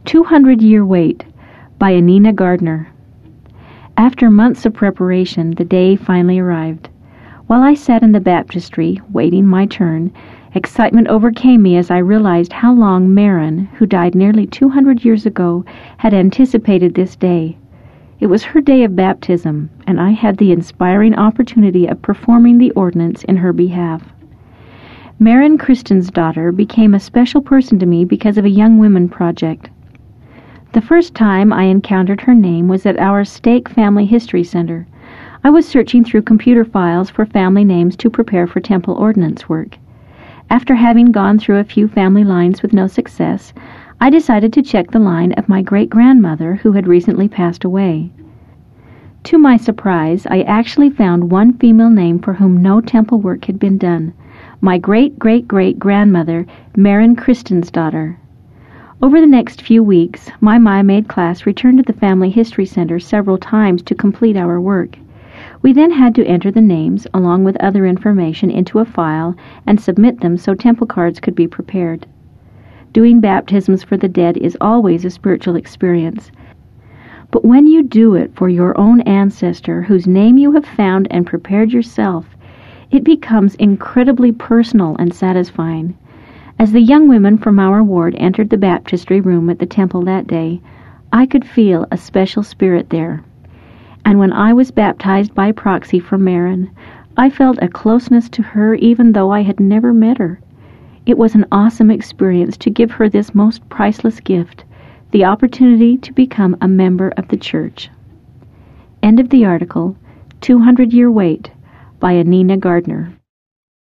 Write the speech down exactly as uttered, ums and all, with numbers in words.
two hundred year Wait by Anina Gardner. After months of preparation, the day finally arrived. While I sat in the baptistry, waiting my turn, excitement overcame me as I realized how long Marin, who died nearly two hundred years ago, had anticipated this day. It was her day of baptism, and I had the inspiring opportunity of performing the ordinance in her behalf. Marin Christensdottir became a special person to me because of a Young Women project. The first time I encountered her name was at our Stake Family History Center. I was searching through computer files for family names to prepare for temple ordinance work. After having gone through a few family lines with no success, I decided to check the line of my great-grandmother who had recently passed away. To my surprise, I actually found one female name for whom no temple work had been done, my great-great-great-grandmother, Marin Christensdottir. Over the next few weeks, my MyMaid class returned to the Family History Center several times to complete our work. We then had to enter the names, along with other information, into a file and submit them so temple cards could be prepared. Doing baptisms for the dead is always a spiritual experience. But when you do it for your own ancestor, whose name you have found and prepared yourself, it becomes incredibly personal and satisfying. As the young women from our ward entered the baptistry room at the temple that day, I could feel a special spirit there. And when I was baptized by proxy for Marin, I felt a closeness to her even though I had never met her. It was an awesome experience to give her this most priceless gift, the opportunity to become a member of the church. End of the article, two hundred year Wait by Anina Gardner.